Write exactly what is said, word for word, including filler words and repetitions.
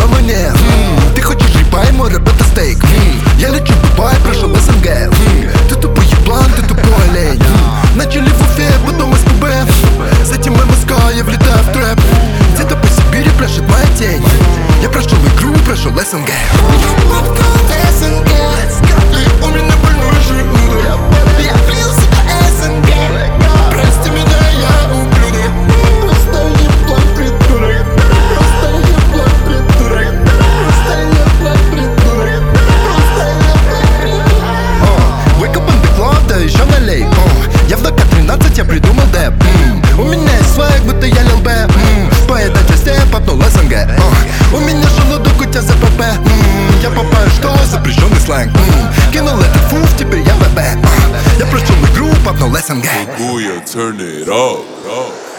на луне. м, Ты хочешь рыба и мой рэп это стейк. м, Я лечу в Дубай, прошел СНГ. м, Ты тупой еблан, ты тупой олень. м, Начали в Уфе, потом СПБ. Затем МСК, я влетаю в трэп. Где-то по Сибири пляшет моя тень. Я прошел игру, прошел СНГ. У меня больной желудок. Я влил в себя СНГ. Прости меня, я ублюдок. Просто еблан придурок. Просто еблан придурок. Просто еблан придурок. Просто еблан придурок. Wake up in the club, да еще налей. О, я в ДК тринадцать, я придумал дэп. М, У меня есть свайк, будто я лил Б. М, По этой части я попнул СНГ. О, У меня желудок, у тебя ЗПП. М, Я попаю, что запрещенный сленг. М, Кинул этот фуф, теперь я ВБ. Я прошел игру, попнул СНГ. Ooh, yeah, turn it up. up.